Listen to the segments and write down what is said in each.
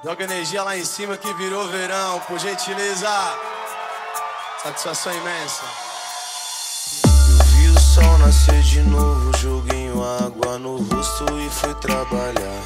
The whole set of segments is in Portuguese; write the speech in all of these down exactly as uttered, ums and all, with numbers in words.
Joga energia lá em cima que virou verão, por gentileza. Satisfação imensa. Eu vi o sol nascer de novo, joguei água no rosto e fui trabalhar.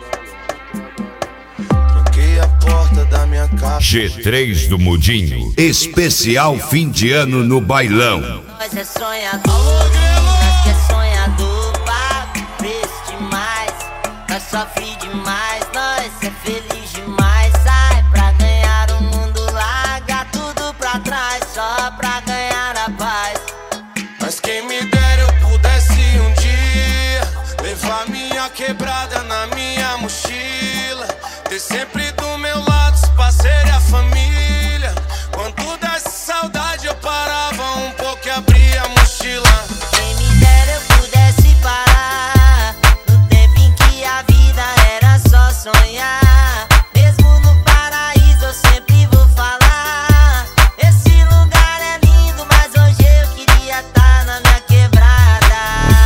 Tranquei a porta da minha casa. G três do Mudinho, especial fim de ano no bailão. Nós é sonhador, nós que é sonhador, pago preço demais, nós sofre demais, nós é feliz demais. Sai pra ganhar o mundo, larga tudo pra trás, só pra ganhar a paz. Mas quem me dera eu pudesse um dia levar minha quebrada na minha mochila, ter sempre do meu lado os parceiros e a família. Quando desse saudade eu parava um pouco e abria a mochila. Quem me dera eu pudesse parar no tempo em que a vida era só sonhar. Mesmo no paraíso eu sempre vou falar, esse lugar é lindo, mas hoje eu queria estar na minha quebrada.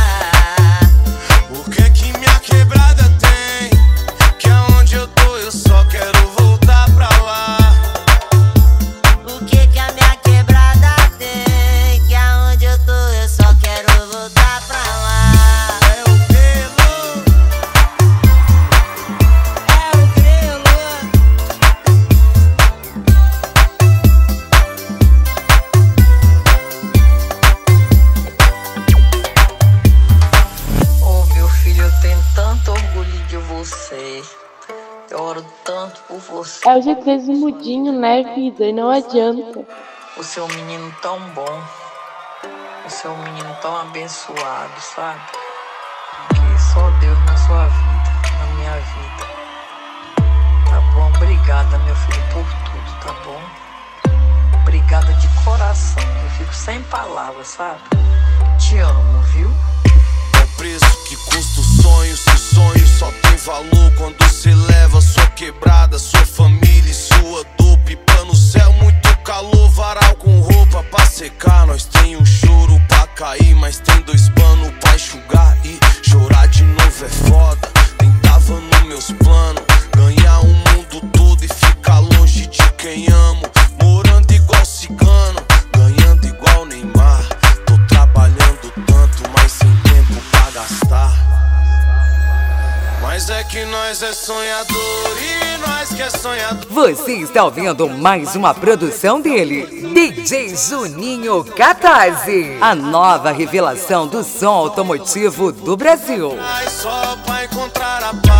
O que que minha quebrada tem? Que aonde eu tô eu só quero voltar pra lá. O que que a minha quebrada tem? Que aonde eu tô eu só quero voltar pra lá. É o grelo, É o grelo. Oh, meu filho, eu tenho tanto orgulho de você. Eu oro tanto por você. É o G três do Mudinho, né, vida? E não adianta. Você é um menino tão bom. Você é um menino tão abençoado, sabe? Que só Deus na sua vida, na minha vida. Tá bom? Obrigada, meu filho, por tudo, tá bom? Obrigada de coração. Eu fico sem palavras, sabe? Te amo, viu? é o preço que custa o sonho. Se o sonho só tem valor quando você leva sua quebrada, sua família e sua dor. Pipa no céu, muito calor, varal com roupa pra secar. Nós tem um choro pra cair, mas tem dois panos pra enxugar. E chorar de novo é foda, nem tava nos meus planos. Ganhar o mundo todo e ficar longe de quem amo. Morando igual cigano, ganhando igual Neymar. Tô trabalhando tanto, mas sem tempo pra gastar. Mas é que nós é sonhador e nós que é sonhador. Você está ouvindo mais uma produção dele, D J Juninho Catarse, a nova revelação do som automotivo do Brasil. Só pra encontrar a paz.